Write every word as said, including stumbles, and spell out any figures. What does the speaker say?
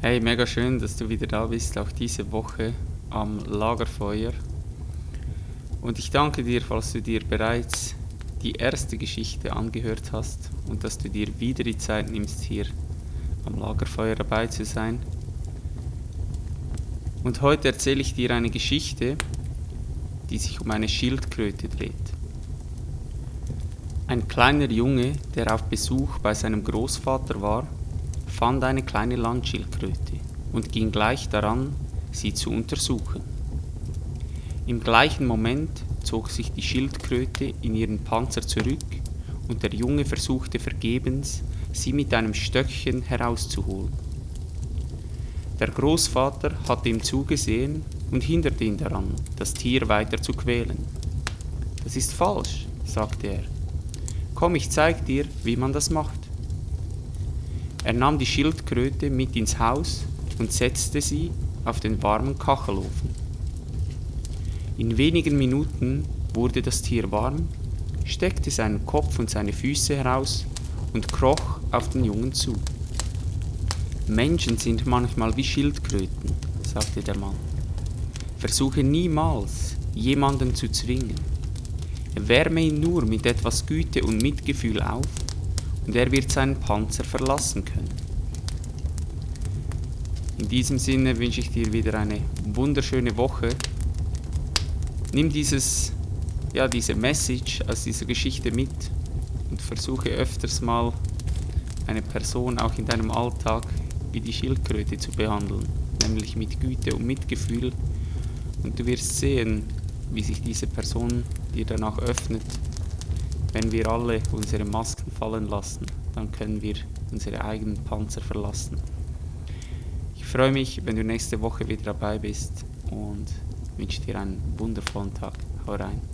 Hey, mega schön, dass du wieder da bist, auch diese Woche am Lagerfeuer. Und ich danke dir, falls du dir bereits die erste Geschichte angehört hast und dass du dir wieder die Zeit nimmst, hier am Lagerfeuer dabei zu sein. Und heute erzähle ich dir eine Geschichte, die sich um eine Schildkröte dreht. Ein kleiner Junge, der auf Besuch bei seinem Großvater war, fand eine kleine Landschildkröte und ging gleich daran, sie zu untersuchen. Im gleichen Moment zog sich die Schildkröte in ihren Panzer zurück und der Junge versuchte vergebens, sie mit einem Stöckchen herauszuholen. Der Großvater hatte ihm zugesehen und hinderte ihn daran, das Tier weiter zu quälen. »Das ist falsch«, sagte er. »Komm, ich zeig dir, wie man das macht.« Er nahm die Schildkröte mit ins Haus und setzte sie auf den warmen Kachelofen. In wenigen Minuten wurde das Tier warm, steckte seinen Kopf und seine Füße heraus und kroch auf den Jungen zu. »Menschen sind manchmal wie Schildkröten«, sagte der Mann. »Versuche niemals, jemanden zu zwingen. Wärme ihn nur mit etwas Güte und Mitgefühl auf, und er wird seinen Panzer verlassen können.« In diesem Sinne wünsche ich dir wieder eine wunderschöne Woche. Nimm dieses, ja, diese Message aus dieser Geschichte mit und versuche öfters mal eine Person auch in deinem Alltag wie die Schildkröte zu behandeln, nämlich mit Güte und Mitgefühl. Und du wirst sehen, wie sich diese Person dir danach öffnet. Wenn wir alle unsere Masken fallen lassen, dann können wir unsere eigenen Panzer verlassen. Ich freue mich, wenn du nächste Woche wieder dabei bist und wünsche dir einen wundervollen Tag. Hau rein.